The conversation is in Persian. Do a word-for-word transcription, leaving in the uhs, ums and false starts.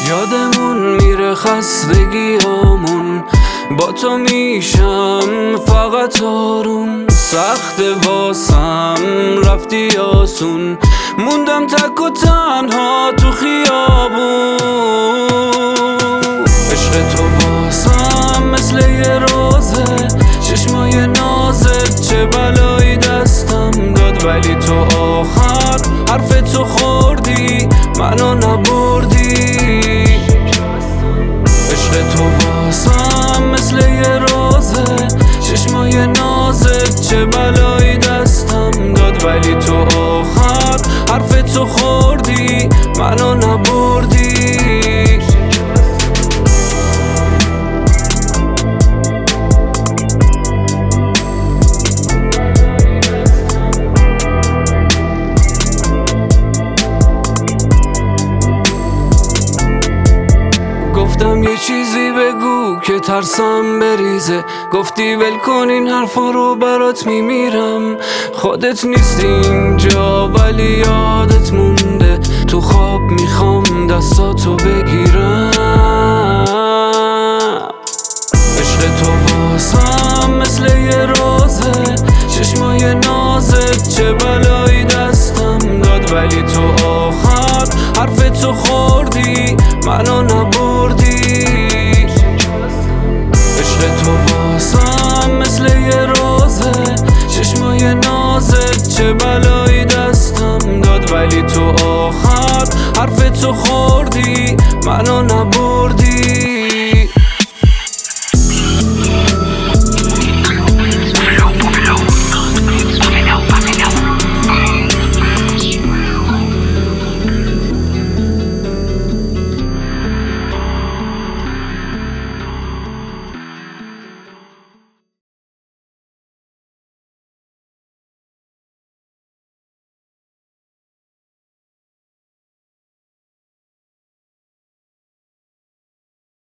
یادمون میره خستگیامون، با تو میشم فقط آروم. سخت واسم رفتی آسون، موندم تک و تنها تو خیابون. عشق تو واسم مثل یه روزه، چشمای نازت چه بلایی دستم داد، ولی تو آخر حرف تو خوردی منو نبردی. عشق تو واسم مثل یه روزه، چشمای نازت چه بلایی دستم داد، ولی تو آخر حرف تو خوردی منو نبردی. گفتم یه چیزی بگو که ترسم بریزه، گفتی ول کن این حرفا رو برات میمیرم. خودت نیستی اینجا ولی یادت مونده، تو خواب میخوام دستاتو بگیرم. عشق تو واسم مثل یه روزه، چشمای نازت چه بلایی دستم داد، ولی تو آخر حرف تو خوردی منو نبردی.